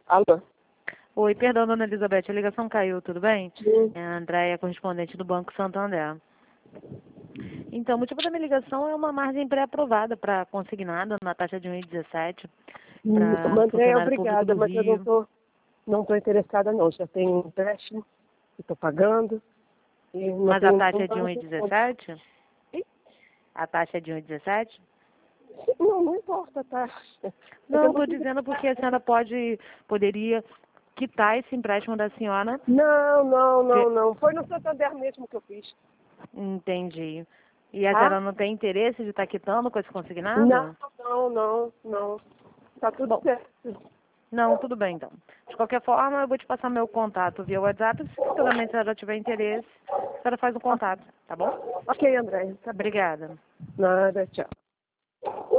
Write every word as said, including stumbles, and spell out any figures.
Alô? Oi, perdão, dona Elizabeth, a ligação caiu, tudo bem? Sim. É a Andréia, correspondente do Banco Santander. Então, o motivo da minha ligação é uma margem pré-aprovada para consignado na taxa de um vírgula dezessete Hum, para Andréia, funcionário público obrigada, do mas eu não Rio. tô, não tô interessada não. Já tenho um empréstimo que estou pagando. E não Mas a tenho taxa é de nenhuma um vírgula dezessete? Sim, A taxa é de um vírgula dezessete? Não, não importa, tá? É que Não, eu estou dizendo porque a senhora pode, poderia quitar esse empréstimo da senhora. Não, não, não, Pe- não. Foi no Santander mesmo que eu fiz. Entendi. E a Tá? senhora não tem interesse de estar quitando com esse Não, consignado? não, não, não. Tá tudo Bom, certo. não, tudo bem então. De qualquer forma, eu vou te passar meu contato via WhatsApp. Se futuramente a senhora tiver interesse, a senhora faz o contato, tá bom? Ok, Andréia, tá bom. Obrigada. Nada, tchau.